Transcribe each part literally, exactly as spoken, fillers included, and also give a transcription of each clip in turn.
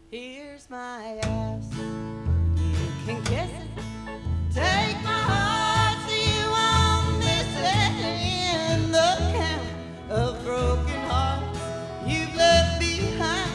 Here's my ass. You can kiss it. Take my heart so you won't miss it. In the count of broken hearts you've left behind.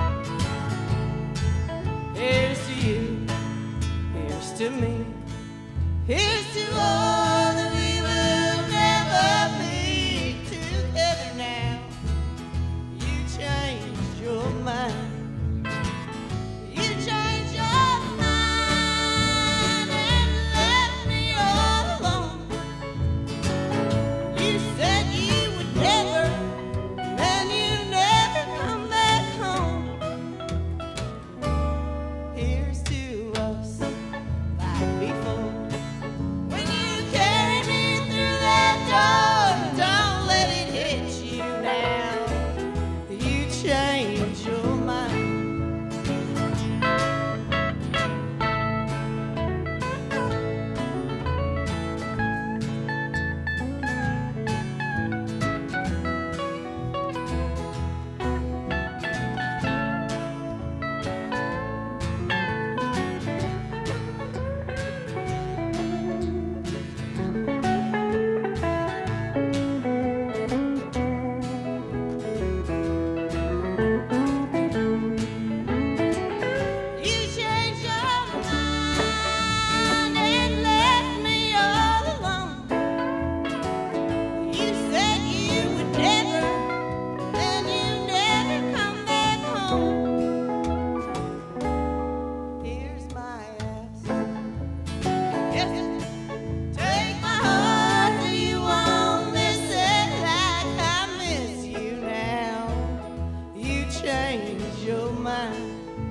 Here's to you. Here's to me. Here's to all that we will never be together now. You changed your mind. You changed your mind and left me all alone. You said you would never, and you never come back home. Here's to us like before. When you carry me through that door, don't let it hit you now. You change your mind. You changed your mind and left me all alone. You said you would never, and you never come back home. Here's my ass. Yes, take my heart so you won't miss it like I miss you now. You changed your mind.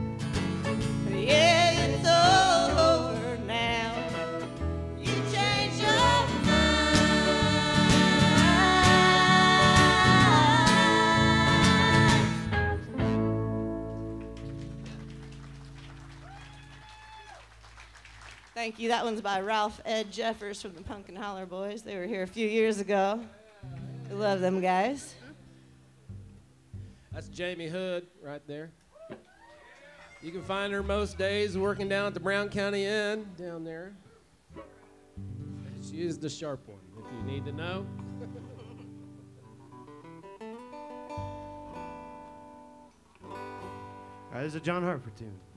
Yeah, it's all over now. You changed your mind. Thank you. That one's by Ralph Ed Jeffers from the Pumpkin Holler Boys. They were here a few years ago. We love them guys. That's Jamie Hood right there. You can find her most days working down at the Brown County Inn down there. She is the sharp one, if you need to know. All right, this is a John Hartford tune.